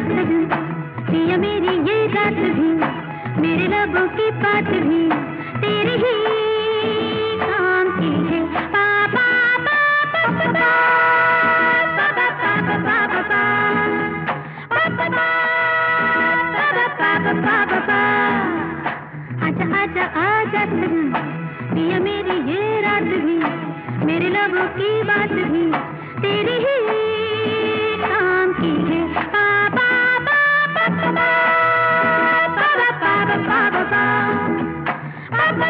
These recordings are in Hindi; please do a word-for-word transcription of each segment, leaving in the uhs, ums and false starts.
सजन, पिया मेरी ये रात भी, मेरे लबों की बात भी तेरे ही काम की है। पा पा पा पा पा पा पा पा पा पा पा पा पा पा। आजा आजा आजा सजन, पिया मेरी ये रात भी, मेरे लबों की बात भी तेरे ही काम की है। पा पा पा पा पा पा पा पा पा पा पा पा पा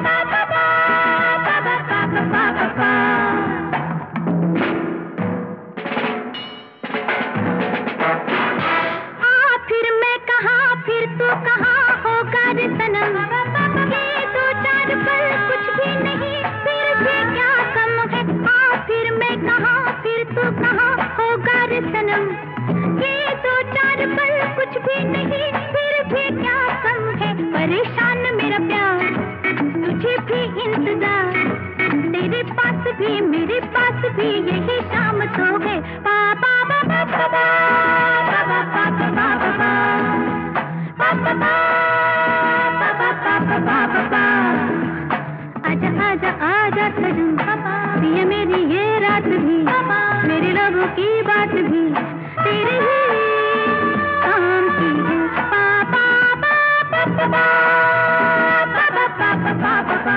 पा पा पा। आ फिर मैं कहाँ, फिर तू कहाँ होगा रे सनम, ये दो चार पल कुछ भी नहीं फिर भी क्या कम है। आ फिर मैं कहाँ, फिर तू कहाँ होगा रे सनम, ये दो चार पल कुछ भी नहीं फिर भी क्या कम है। परेशान मेरा प्यार, तुझे भी इंतजार, तेरे पास भी मेरे पास भी यही शाम तो है। पा पा पा पा पा पा पा पा पा पा पा पा पा पा पा पा। आजा आजा आजा सजन, पिया मेरी ये रात भी, मेरे लबों की बात भी तेरे ही काम की है। पा पा पा पा पा पा पा पा पा पा पा पा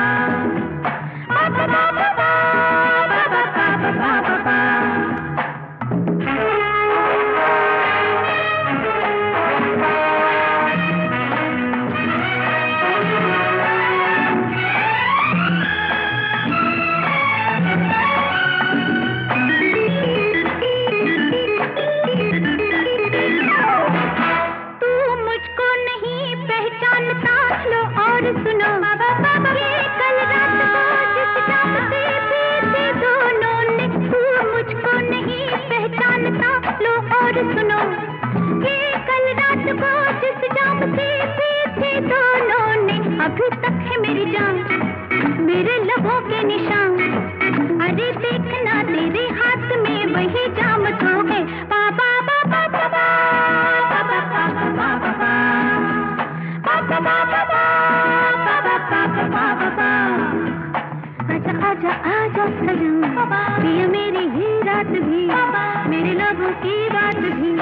लो और सुनो, ये कल रात को जिस जाम से पीते दोनों ने, तू मुझको नहीं पहचानता लो और सुनो, ये कल रात को जिस जाम से पीते दोनों ने, अभी तक है मेरी जान मेरे लबों के निशान। अरे देखना तेरे हाथ में वही जाम तो है। पा पा पा पा पा पा पा पा पा पा पा आजा आजा आजा सजन, पिया मेरी ये रात भी, मेरे लबों की बात भी